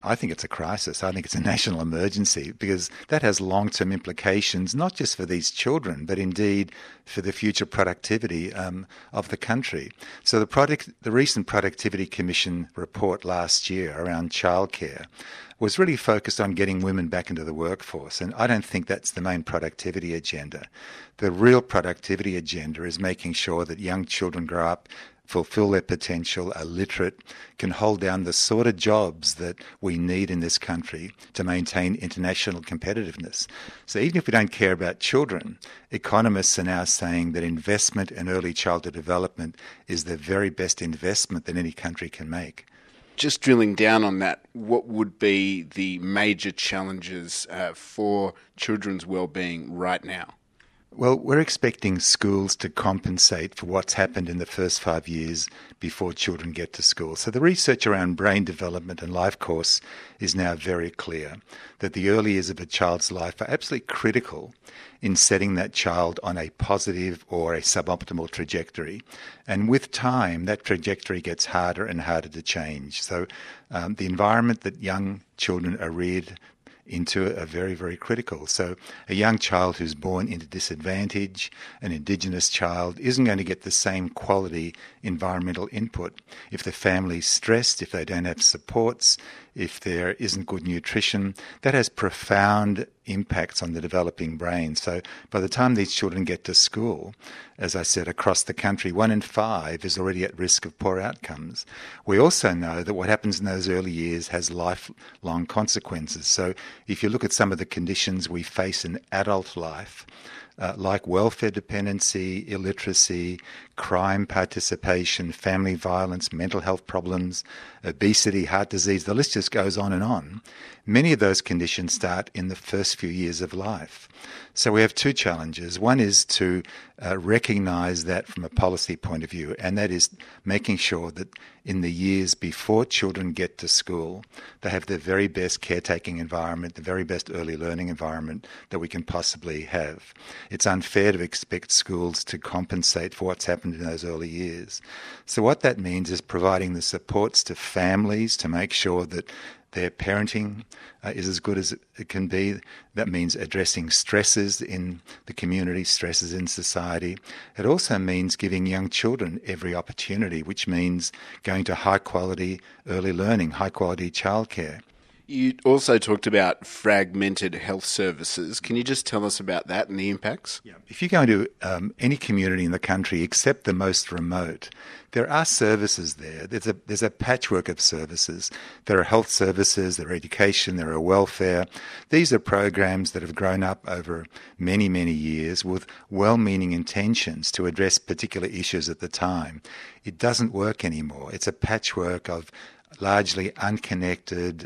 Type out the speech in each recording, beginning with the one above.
I think it's a crisis. I think it's a national emergency because that has long-term implications, not just for these children, but indeed for the future productivity of the country. So the recent Productivity Commission report last year around childcare was really focused on getting women back into the workforce. And I don't think that's the main productivity agenda. The real productivity agenda is making sure that young children grow up, fulfill their potential, are literate, can hold down the sort of jobs that we need in this country to maintain international competitiveness. So even if we don't care about children, economists are now saying that investment in early childhood development is the very best investment that any country can make. Just drilling down on that, what would be the major challenges for children's well-being right now? Well, we're expecting schools to compensate for what's happened in the first 5 years before children get to school. So the research around brain development and life course is now very clear that the early years of a child's life are absolutely critical in setting that child on a positive or a suboptimal trajectory. And with time, that trajectory gets harder and harder to change. So the environment that young children are reared into are very, very critical. So a young child who's born into disadvantage, an Indigenous child, isn't going to get the same quality environmental input. If the family's stressed, if they don't have supports, if there isn't good nutrition, that has profound impacts on the developing brain. So by the time these children get to school, as I said, across the country, 1 in 5 is already at risk of poor outcomes. We also know that what happens in those early years has lifelong consequences. So if you look at some of the conditions we face in adult life, like welfare dependency, illiteracy, crime participation, family violence, mental health problems, obesity, heart disease, the list just goes on and on. Many of those conditions start in the first few years of life. So we have two challenges. One is to recognise that from a policy point of view, and that is making sure that in the years before children get to school, they have the very best caretaking environment, the very best early learning environment that we can possibly have. It's unfair to expect schools to compensate for what's happened in those early years. So what that means is providing the supports to families to make sure that their parenting is as good as it can be. That means addressing stresses in the community, stresses in society. It also means giving young children every opportunity, which means going to high quality early learning, high quality childcare. You also talked about fragmented health services. Can you just tell us about that and the impacts? Yeah. If you go into any community in the country except the most remote, there are services there. There's a patchwork of services. There are health services, there are education, there are welfare. These are programs that have grown up over many, many years with well-meaning intentions to address particular issues at the time. It doesn't work anymore. It's a patchwork of largely unconnected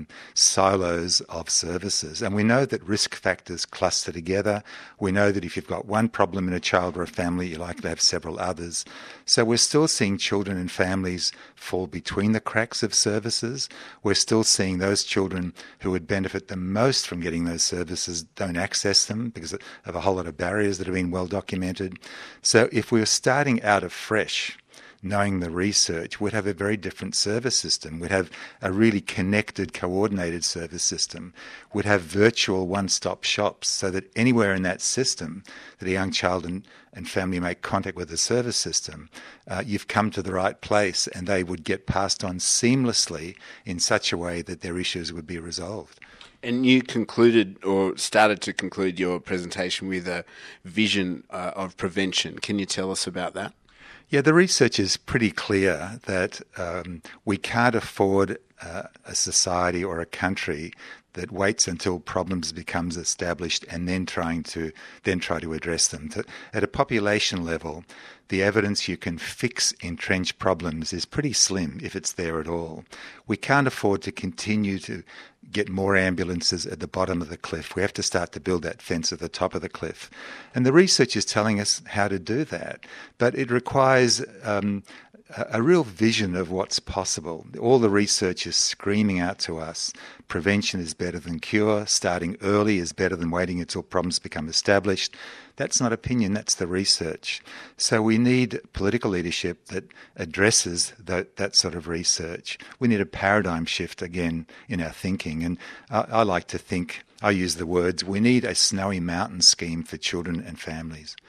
silos of services. And we know that risk factors cluster together. We know that if you've got one problem in a child or a family, you're likely to have several others. So we're still seeing children and families fall between the cracks of services. We're still seeing those children who would benefit the most from getting those services don't access them because of a whole lot of barriers that have been well documented. So if we were starting out afresh, knowing the research, we'd have a very different service system. We'd have a really connected, coordinated service system. We'd have virtual one-stop shops so that anywhere in that system that a young child and family make contact with the service system, you've come to the right place and they would get passed on seamlessly in such a way that their issues would be resolved. And you concluded or started to conclude your presentation with a vision of prevention. Can you tell us about that? Yeah, the research is pretty clear that we can't afford a society or a country that waits until problems becomes established and then try to address them. At a population level, the evidence you can fix entrenched problems is pretty slim if it's there at all. We can't afford to continue to get more ambulances at the bottom of the cliff. We have to start to build that fence at the top of the cliff. And the research is telling us how to do that. But it requires a real vision of what's possible. All the research is screaming out to us. Prevention is better than cure. Starting early is better than waiting until problems become established. That's not opinion, that's the research. So we need political leadership that addresses that sort of research. We need a paradigm shift again in our thinking. And I like to think, I use the words, we need a snowy mountain scheme for children and families.